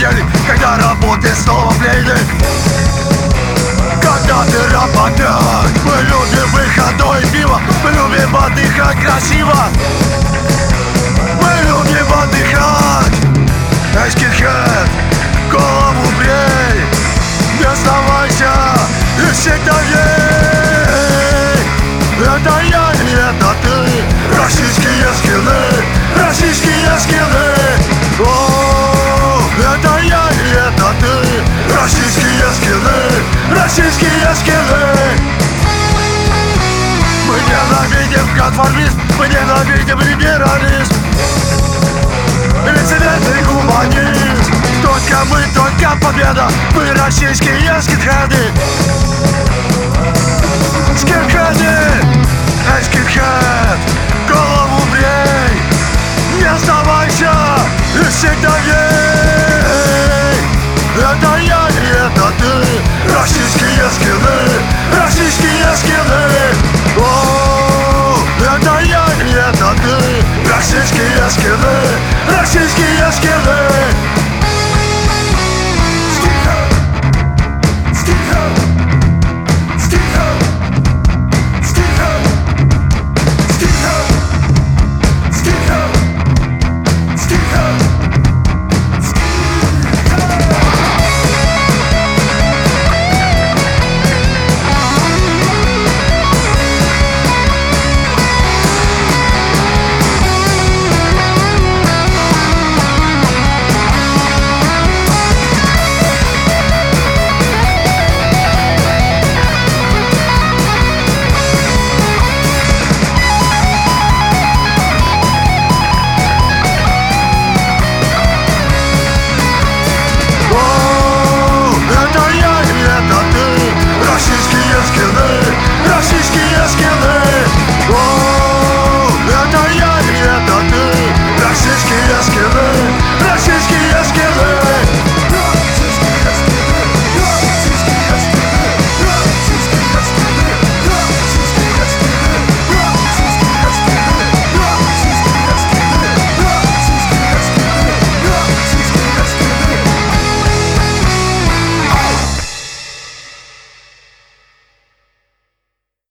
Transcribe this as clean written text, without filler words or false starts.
недели, когда работы снова плены. Когда ты опять, мы любим выходной пиво, мы любим отдыхать красиво, мы любим отдыхать. Эй, скинхед, голову брей, не оставайся и всегда ей. Это я и это ты, российские скины, российские скины. О, это я и это ты, российские скины, российские скины. Мы ненавидим конформизм, мы ненавидим либерализм, лицемерный гуманизм. Только мы, только победа, мы российские скинхеды. Скинхеды, эй, скинхед, голову брей, не оставайся и всегда ей.